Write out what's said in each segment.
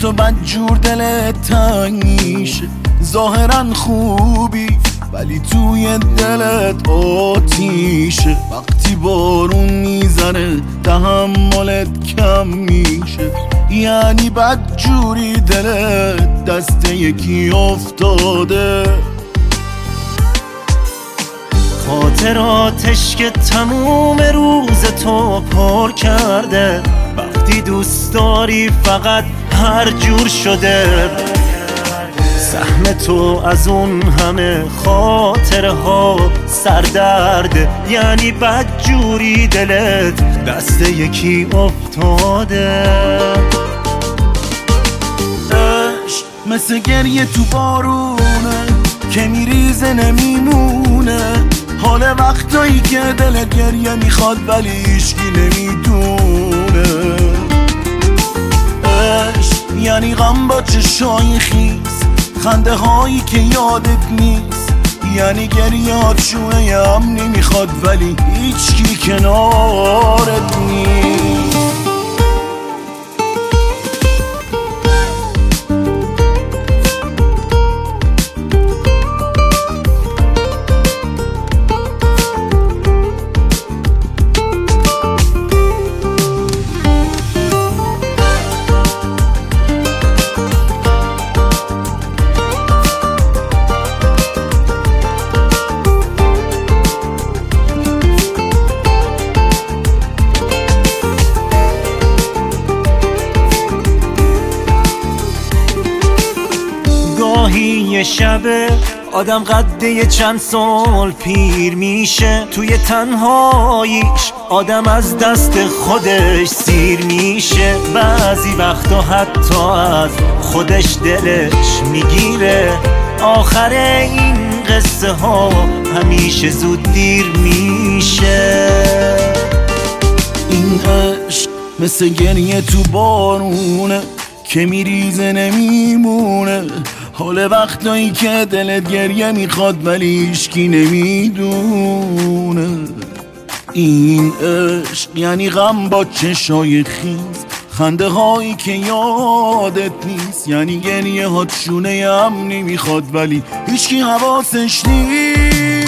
تو بدجور دلت تنگ میشه. ظاهرا خوبی ولی توی دلت آتیشه. وقتی بارون میزنه تحملت کم میشه. یعنی بدجوری دلت دست یکی افتاده. خاطراتش که تموم روز تو پر کرده. وقتی دوست داری فقط هر جور شده. سهم تو از اون همه خاطره ها سردرده. یعنی بدجوری دلت دست یکی افتاده. عشق مثل گریه تو بارونه که میریزه نمیمونه. حال وقتایی که دلت گریه میخواد ولی هیچکی نمیدونه. عشق یعنی غم با چشای خیس، خنده هایی که یادت نیست. یعنی گریهات شونه امنی میخواد ولی هیچکی کنارت نیست. یه شبه آدم قده چند سال پیر میشه. توی تنهاییش آدم از دست خودش سیر میشه. بعضی وقتا حتی از خودش دلش میگیره. آخر این قصه ها همیشه زود دیر میشه. این عشق مثل گریه تو بارونه که میریزه نمیمونه. حال وقتایی که دلت گریه میخواد ولی هیچکی نمیدونه. این عشق یعنی غم با چشای خیز، خنده هایی که یادت نیست. یعنی گریه هات شونه امنی میخواد ولی هیچکی حواسش نیست.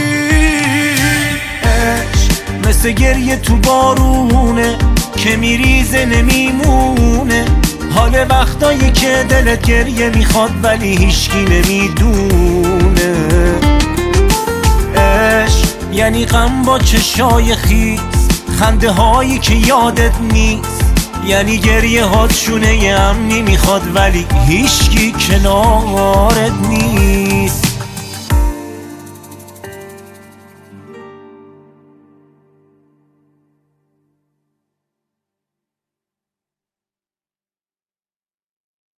عشق مثل گریه تو بارونه که میریزه نمیمونه. حال وقتایی که دلت گریه میخواد ولی هیچکی نمیدونه. عشق یعنی غم با چشای خیس، خنده هایی که یادت نیست. یعنی گریه هات شونه امنی میخواد ولی هیچکی کنارت نیست.